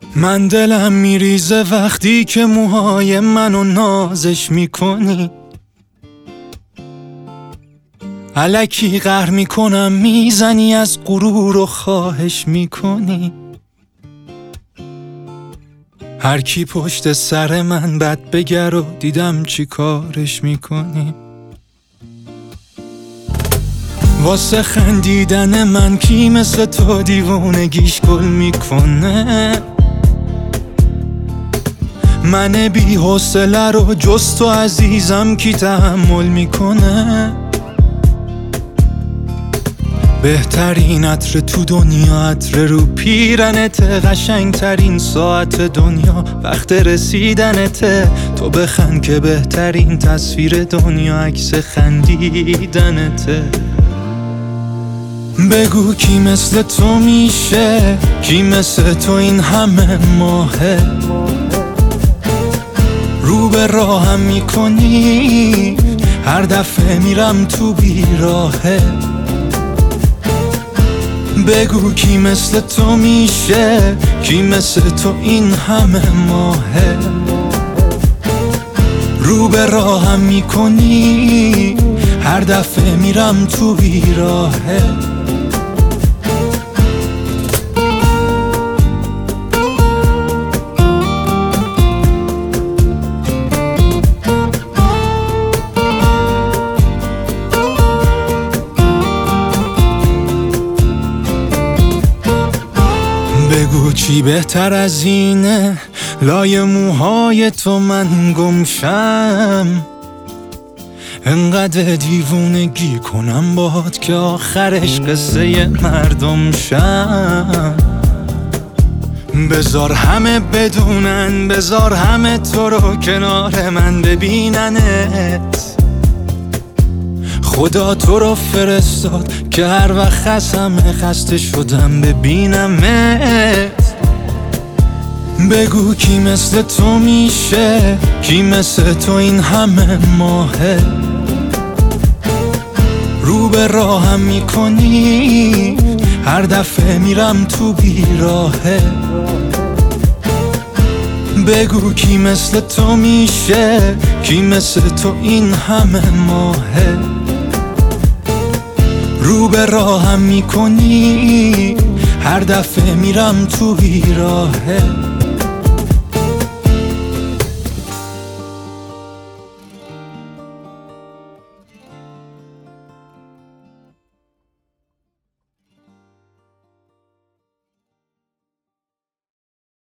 من دلم میریزه وقتی که موهای منو نازش میکنی، الکی قهر میکنم میزنی از غرور و خواهش میکنی. هر کی پشت سر من بد بگر و دیدم چی کارش میکنی. واسه خندیدن من کی مثل تو دیوونگیش گل میکنه. من بی حوصله رو جز تو عزیزم کی تحمل میکنه. بهترین عطر تو دنیا عطر رو پیرنت، قشنگترین ساعت دنیا وقت رسیدنته. تو بخند که بهترین تصویر دنیا عکس خندیدنته. بگو کی مثل تو میشه، کی مثل تو این همه ماهه. رو به راهم میکنی هر دفعه میرم تو بیراهه. بگو کی مثل تو میشه، کی مثل تو این همه ماهه. رو به راهم میکنی هر دفعه میرم تو بیراهه. بگو چی بهتر از اینه لای موهای تو من گمشم. انقدر دیوونگی کنم باهات که آخرش قصه مردم شم. بذار همه بدونن، بذار همه تو رو کنار من ببیننت. خدا تو رو فرستاد که هر وقت خستم خسته شدم ببینمت. بگو کی مثل تو میشه، کی مثل تو این همه ماهه. رو به راهم میکنی هر دفعه میرم تو بیراهه. بگو کی مثل تو میشه، کی مثل تو این همه ماهه. رو به راهم میکنی هر دفعه میرم تو بیراهه.